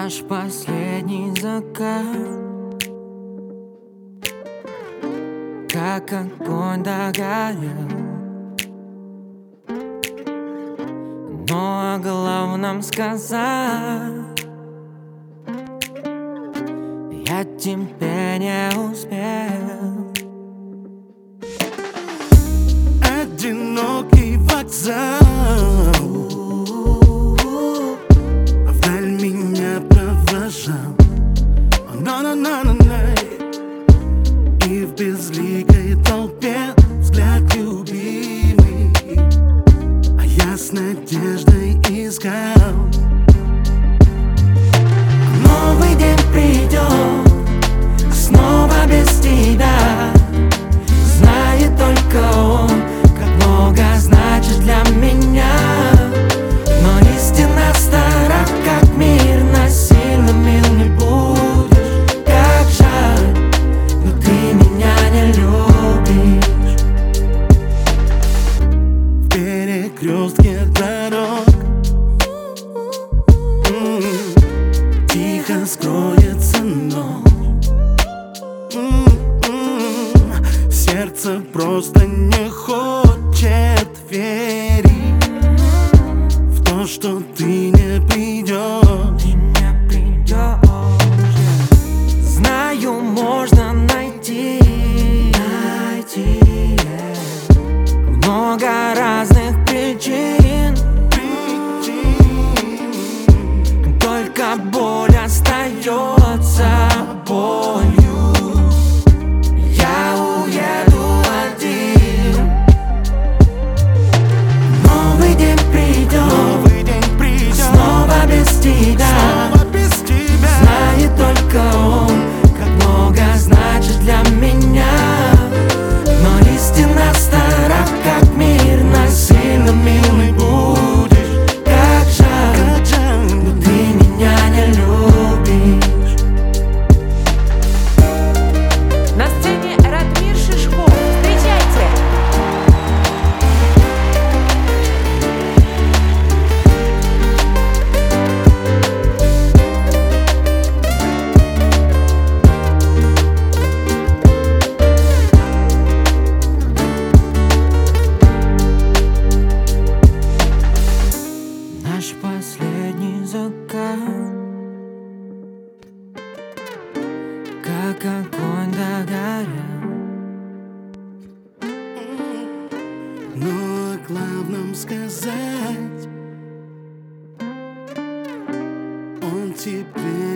Наш последний закат, как огонь догорел. Но о главном сказать я тебе не успел. Одинокий вокзал, вдаль меня провожал. На-на-на-на-на. И в безликой толпе взгляд любимый, а я с надеждой искал. Новый день придет, снова без тебя. Знает только он, как много значит для меня. Но истина стара, как мир, насильно мил не будешь. Как жаль, но ты меня не любишь. В перекрестке дорог тихо скроется ночь. Сердце просто не хочет верить в то, что ты не придешь. Ты не придешь. Знаю, можно найти много разных причин, только боль остается болью. Я уеду один. Новый день придет, снова без тебя. Знает только он, как много значит для меня. Но истина стара, как мир, насильно милый будешь. Как жаль, но ты меня не любишь. На сцене Радмир Шишков. Встречайте! Наш последний закат, как огонь догорел. Но о главном сказать он тебе